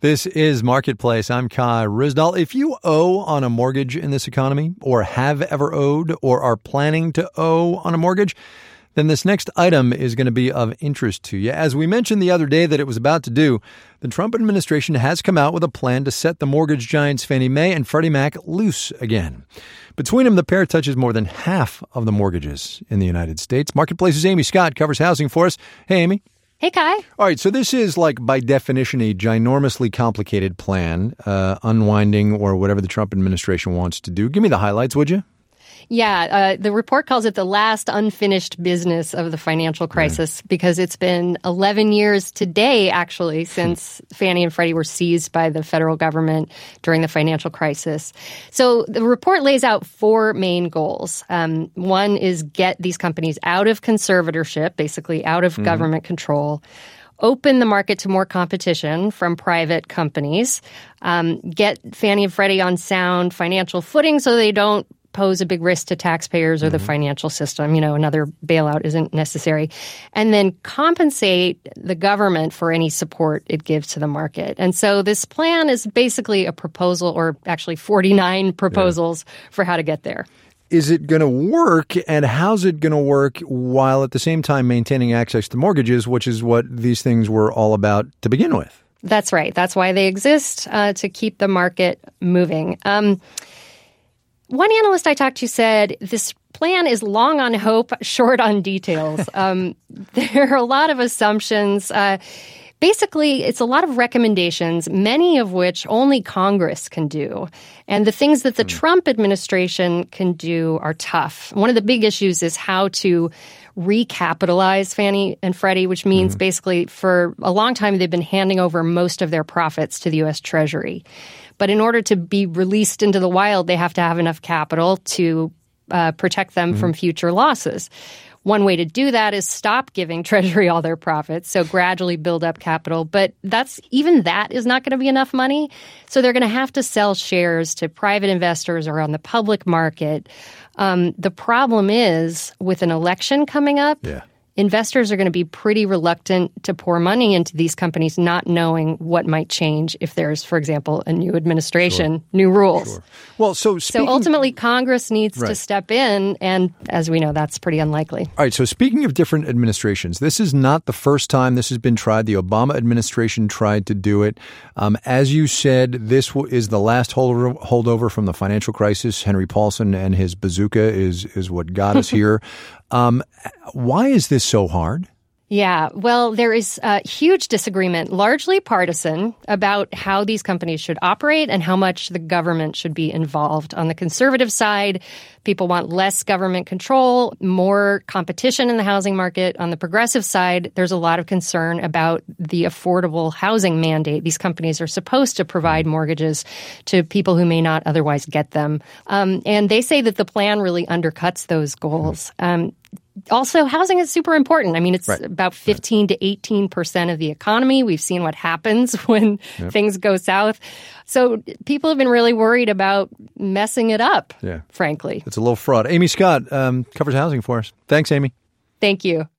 This is Marketplace. I'm Kai Ryssdal. If you owe on a mortgage in this economy, or have ever owed, or are planning to owe on a mortgage, then this next item is going to be of interest to you. As we mentioned the other day that it was about to do, the Trump administration has come out with a plan to set the mortgage giants Fannie Mae and Freddie Mac loose again. Between them, the pair touches more than half of the mortgages in the United States. Marketplace's Amy Scott covers housing for us. Hey, Amy. Hey, Kai. All right, so this is by definition, a ginormously complicated plan, unwinding or whatever the Trump administration wants to do. Give me the highlights, would you? Yeah, the report calls it the last unfinished business of the financial crisis because it's been 11 years today, actually, since Fannie and Freddie were seized by the federal government during the financial crisis. So the report lays out four main goals. One is get these companies out of conservatorship, basically out of government control. Open the market to more competition from private companies. Get Fannie and Freddie on sound financial footing so they don't pose a big risk to taxpayers or the financial system. Another bailout isn't necessary. And then compensate the government for any support it gives to the market. And so this plan is basically a proposal, or actually 49 proposals for how to get there. Is it going to work, and how's it going to work while at the same time maintaining access to mortgages, which is what these things were all about to begin with? That's right. That's why they exist, to keep the market moving. One analyst I talked to said this plan is long on hope, short on details. There are a lot of assumptions. Basically, it's a lot of recommendations, many of which only Congress can do. And the things that the Trump administration can do are tough. One of the big issues is how to recapitalize Fannie and Freddie, which means basically for a long time they've been handing over most of their profits to the U.S. Treasury. But in order to be released into the wild, they have to have enough capital to protect them from future losses. One way to do that is stop giving Treasury all their profits, so gradually build up capital. But even that is not going to be enough money. So they're going to have to sell shares to private investors or on the public market. The problem is, with an election coming up, investors are going to be pretty reluctant to pour money into these companies, not knowing what might change if there's, for example, a new administration, new rules. Sure. Well, so ultimately, Congress needs to step in, and as we know, that's pretty unlikely. All right, so speaking of different administrations, this is not the first time this has been tried. The Obama administration tried to do it. As you said, this is the last holdover from the financial crisis. Henry Paulson and his bazooka is what got us here. Why is this so hard? Yeah, well, there is a huge disagreement, largely partisan, about how these companies should operate and how much the government should be involved. On the conservative side, people want less government control, more competition in the housing market. On the progressive side, there's a lot of concern about the affordable housing mandate. These companies are supposed to provide mortgages to people who may not otherwise get them. And they say that the plan really undercuts those goals. Also, housing is super important. I mean, it's about 15 to 18% of the economy. We've seen what happens when things go south. So people have been really worried about messing it up, frankly. It's a little fraud. Amy Scott covers housing for us. Thanks, Amy. Thank you.